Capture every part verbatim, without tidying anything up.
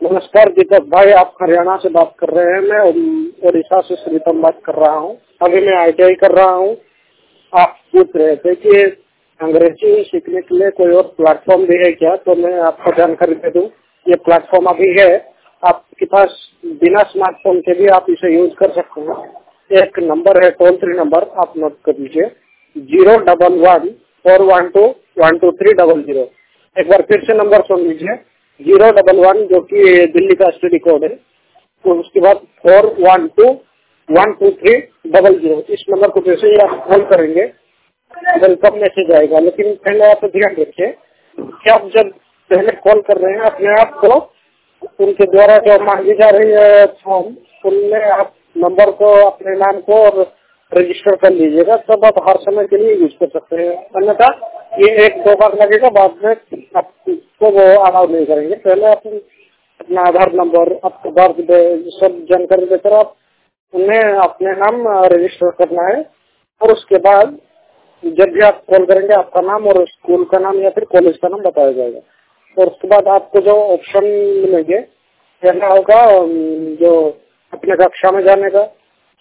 नमस्कार दीपक भाई, आप हरियाणा से बात कर रहे हैं। मैं उड़ीसा से श्रीतम बात कर रहा हूँ। अभी मैं आई टी आई कर रहा हूँ। आप पूछ रहे थे कि अंग्रेजी सीखने के लिए कोई और प्लेटफॉर्म भी है क्या, तो मैं आपको जानकारी दे दूँ। ये प्लेटफॉर्म अभी है, आपके पास बिना स्मार्टफोन के भी आप इसे यूज कर सकते हैं। एक नंबर है, टोल फ्री नंबर, आप नोट कर लीजिए, zero double one four one two one two three double zero. एक बार फिर से नंबर सुन लीजिए, जीरो डबल वन जो कि दिल्ली का एस टी डी कोड है, तो उसके बाद four one two one two three double zero. इस नंबर को जैसे ही आप कॉल करेंगे वेलकम मैसेज आएगा। लेकिन पहले आप ध्यान रखिए कि आप जब पहले कॉल कर रहे हैं अपने आप को उनके द्वारा जो मांगी जा रही है फॉर्म, उनमें आप नंबर को, अपने नाम को और रजिस्टर कर लीजिएगा, तब आप हर समय के लिए यूज कर सकते हैं। अन्यथा ये एक दो बार लगेगा, बाद में आपको वो अलाउ नहीं करेंगे। पहले आप अपना आधार नंबर, आपका बर्थ डे, सब जानकारी देकर आप उन्हें अपने नाम रजिस्टर करना है। और उसके बाद जब भी आप कॉल करेंगे आपका नाम और स्कूल का नाम या फिर कॉलेज का नाम बताया जाएगा। और उसके बाद आपको जो ऑप्शन मिलेंगे, कहना होगा जो अपने कक्षा में जाने का,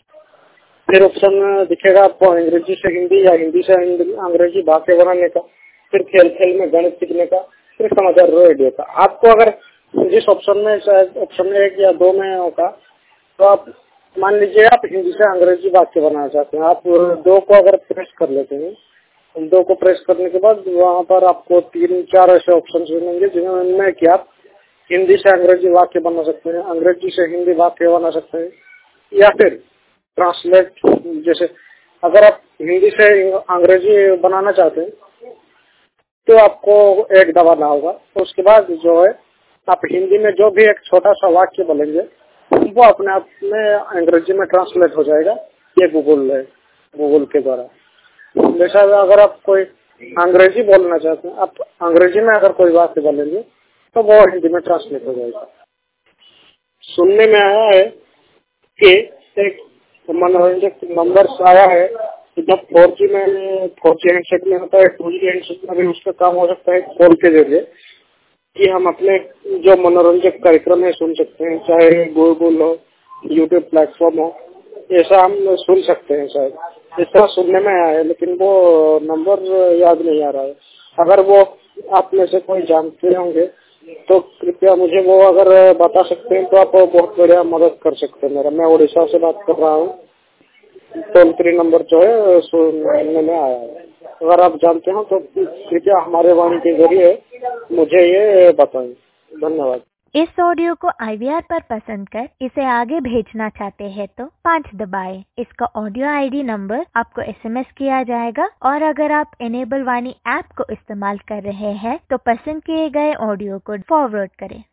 फिर ऑप्शन दिखेगा आपको अंग्रेजी से हिंदी या हिंदी से अंग्रेजी वाक्य बनाने का, फिर खेल खेल में गणित सीखने का, फिर समाचार रेडियो का। आपको अगर जिस ऑप्शन में, शायद ऑप्शन में एक या दो में होगा, तो आप मान लीजिए आप हिंदी से अंग्रेजी वाक्य बनाना चाहते हैं, आप दो को अगर प्रेस कर लेते हैं, उन दो को प्रेस करने के बाद वहाँ पर आपको तीन चार ऐसे ऑप्शन मिलेंगे जिनमें कि आप हिंदी से अंग्रेजी वाक्य बना सकते हैं, अंग्रेजी से हिंदी वाक्य बना सकते हैं, या फिर ट्रांसलेट। जैसे अगर आप हिंदी से अंग्रेजी बनाना चाहते हैं तो आपको एक दबाना होगा, तो उसके बाद जो है आप हिंदी में जो भी एक छोटा सा वाक्य बोलेंगे वो अपने आप में अंग्रेजी में ट्रांसलेट हो जाएगा। ये गूगल है, गूगल के द्वारा। जैसा अगर आप कोई अंग्रेजी बोलना चाहते हैं, आप अंग्रेजी में अगर कोई वाक्य बोलेंगे तो वो हिंदी में ट्रांसलेट हो जाएगा। सुनने में आया है कि एक मनोरंजक नंबर आया है, जब फोर जी में फोर जी हैंडसेट में होता है, टू जी हैंडसेट में भी उसका काम हो सकता है कॉल के जरिए, कि हम अपने जो मनोरंजक कार्यक्रम है सुन सकते हैं, चाहे गूगल हो, यूट्यूब प्लेटफॉर्म हो, ऐसा हम सुन सकते हैं। शायद ऐसा सुनने में आया है, लेकिन वो नंबर याद नहीं आ रहा है। अगर वो आप में से कोई जानते होंगे तो कृपया मुझे वो अगर बता सकते हैं तो आप बहुत बढ़िया मदद कर सकते हैं मेरा। मैं उड़ीसा से बात कर रहा हूँ। टोल फ्री नंबर जो है सुनने में आया है, अगर आप जानते हो तो कृपया हमारे वाणी के जरिए मुझे ये बताएं। धन्यवाद। इस ऑडियो को आई वी आर पर पसंद कर इसे आगे भेजना चाहते हैं तो पाँच दबाएं। इसका ऑडियो आई डी नंबर आपको एस एम एस किया जाएगा। और अगर आप एनेबल वाणी ऐप को इस्तेमाल कर रहे हैं तो पसंद किए गए ऑडियो को फॉरवर्ड करें।